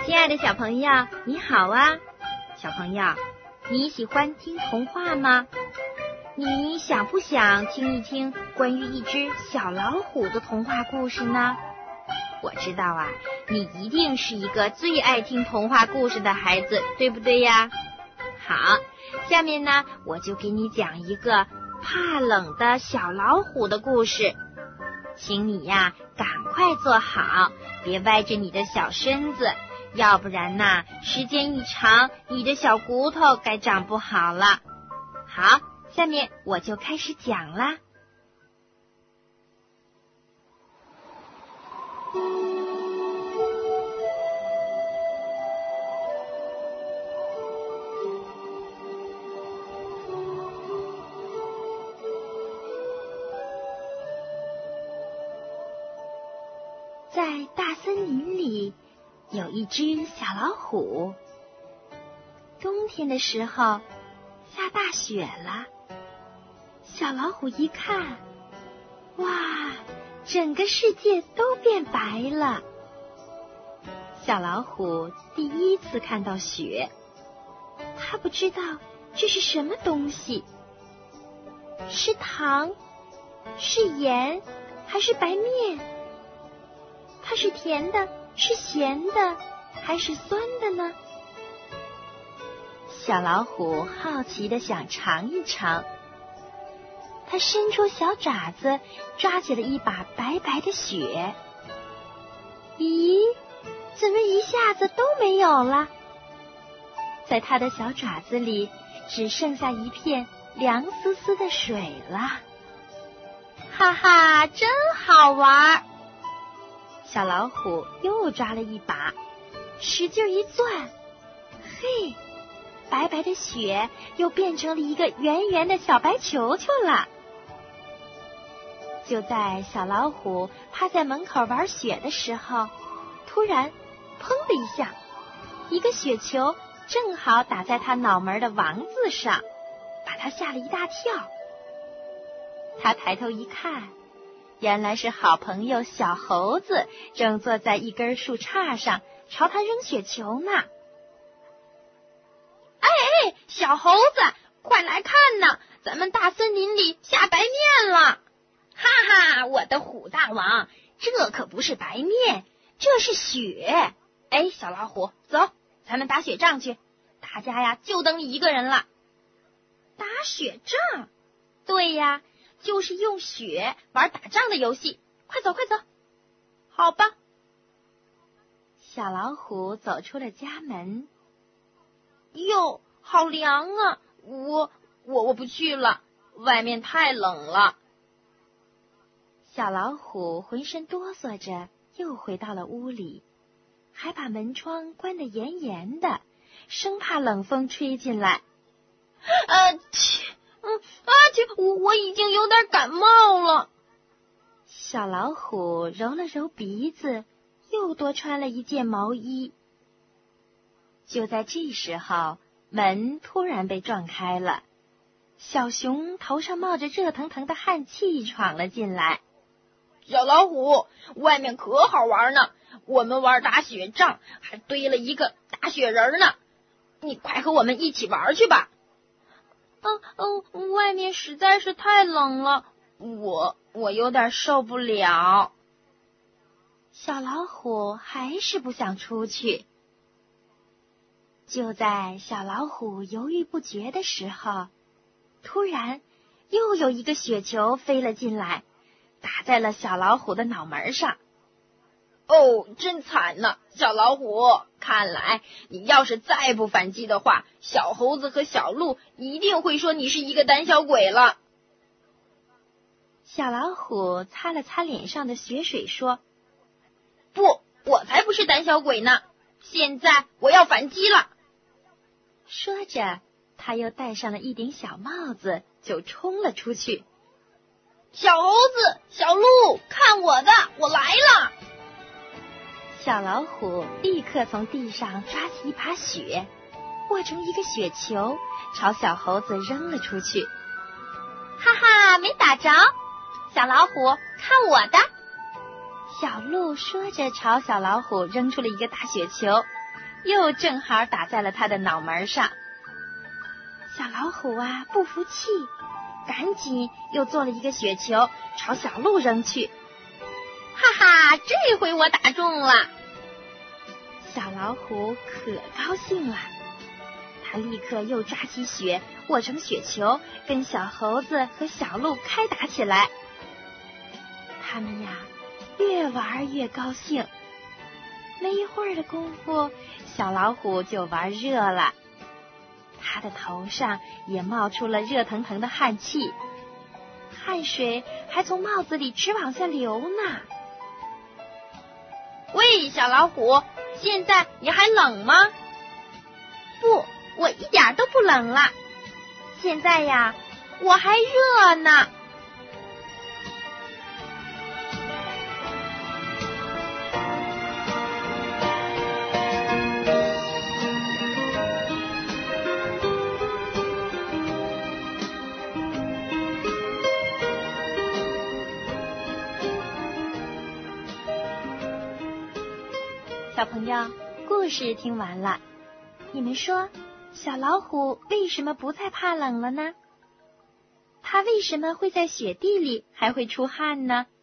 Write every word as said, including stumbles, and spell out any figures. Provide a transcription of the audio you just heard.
亲爱的小朋友，你好啊！小朋友，你喜欢听童话吗？你想不想听一听关于一只小老虎的童话故事呢？我知道啊，你一定是一个最爱听童话故事的孩子，对不对呀？好，下面呢，我就给你讲一个怕冷的小老虎的故事。请你呀，赶快坐好，别歪着你的小身子，要不然呐，时间一长，你的小骨头该长不好了。好，下面我就开始讲啦。在大森林里有一只小老虎。冬天的时候下大雪了，小老虎一看，哇，整个世界都变白了。小老虎第一次看到雪，它不知道这是什么东西，是糖，是盐，还是白面？它是甜的，是咸的，还是酸的呢？小老虎好奇地想尝一尝，它伸出小爪子，抓起了一把白白的雪。咦，怎么一下子都没有了？在它的小爪子里，只剩下一片凉丝丝的水了。哈哈，真好玩！小老虎又抓了一把，使劲一攥，嘿，白白的雪又变成了一个圆圆的小白球球了。就在小老虎趴在门口玩雪的时候，突然砰的一下，一个雪球正好打在他脑门的王字上，把他吓了一大跳。他抬头一看，原来是好朋友小猴子正坐在一根树杈上朝他扔雪球呢。 哎哎，小猴子，快来看呐，咱们大森林里下白面了！哈哈，我的虎大王，这可不是白面，这是雪。哎，小老虎，走，咱们打雪仗去，大家呀就等你一个人了。打雪仗？对呀，就是用雪玩打仗的游戏，快走快走。好吧。 小老虎走出了家门。 哟，好凉啊，我我我不去了，外面太冷了。 小老虎浑身哆嗦着又回到了屋里，还把门窗关得严严的，生怕冷风吹进来。 呃切嗯啊切我我已经有点感冒了。 小老虎揉了揉鼻子，又多穿了一件毛衣。就在这时候，门突然被撞开了，小熊头上冒着热腾腾的汗气闯了进来。 小老虎，外面可好玩呢，我们玩打雪仗，还堆了一个大雪人呢，你快和我们一起玩去吧。嗯嗯，外面实在是太冷了，我我有点受不了。 小老虎还是不想出去。就在小老虎犹豫不决的时候，突然又有一个雪球飞了进来，打在了小老虎的脑门上。 哦，真惨呐，小老虎，看来你要是再不反击的话，小猴子和小鹿一定会说你是一个胆小鬼了。 小老虎擦了擦脸上的雪水说： 不，我才不是胆小鬼呢，现在我要反击了。 说着，他又戴上了一顶小帽子，就冲了出去。 小猴子，小鹿，看我的，我来了！ 小老虎立刻从地上抓起一把雪，握成一个雪球，朝小猴子扔了出去。 哈哈，没打着！小老虎，看我的！ 小鹿说着朝小老虎扔出了一个大雪球， 又正好打在了他的脑门上。小老虎啊，不服气，赶紧又做了一个雪球，朝小鹿扔去。 哈哈，这回我打中了！ 小老虎可高兴了，他立刻又抓起雪，握成雪球，跟小猴子和小鹿开打起来。他们呀，越玩越高兴。没一会儿的功夫，小老虎就玩热了，他的头上也冒出了热腾腾的汗气，汗水还从帽子里直往下流呢。 喂，小老虎，现在你还冷吗？ 不，我一点都不冷了。现在呀，我还热呢。小朋友，故事听完了，你们说小老虎为什么不再怕冷了呢？它为什么会在雪地里还会出汗呢？